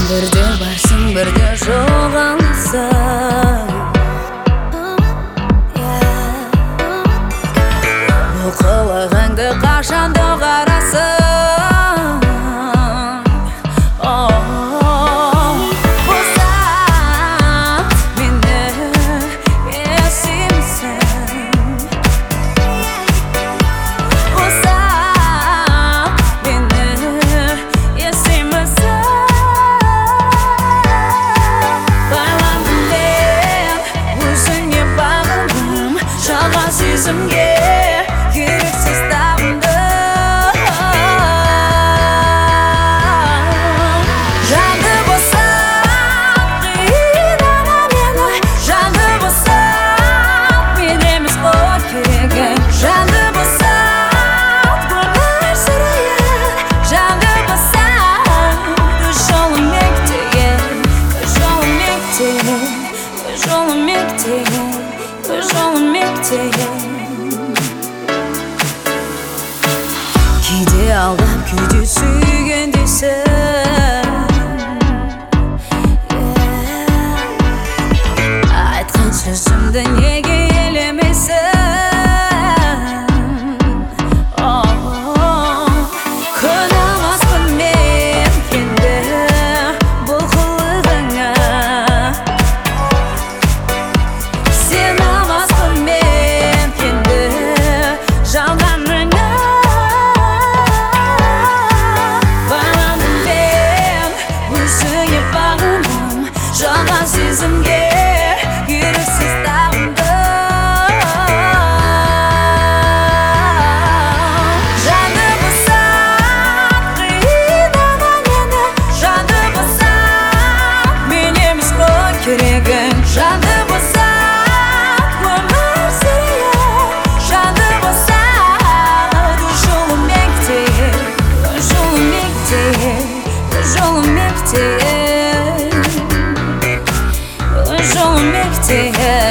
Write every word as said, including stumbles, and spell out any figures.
Бірде барсың, бірде жоғаласың. Бұл қылығыңды қашан доғарасың? Сезімге керексіз табындым. Жанды босап қинама мені, жанды босап мен емес қой керегім. Жанды босап өмір сүрейін, жанды босап өз жолым мектеген, өз жолым мектеген, өз жолым мектеген, өз жолым мектеген. Кейде алдап, кейде сүйген дейсің. Айтқан сөзімді неге елемейсің? Кінәласпын мен енді бұл қылығыңа. Сен алмаспын мен енді жалғаныңа. Жалған сезімге керексіз табындым. Жанды босап қинама мені, жанды босап мен емес қой керегім. Жанды босап өмір сүрейін, жанды босап өз жолым мектеген, өз жолым мектеген, өз жолым мектеген. Жолым мектеген.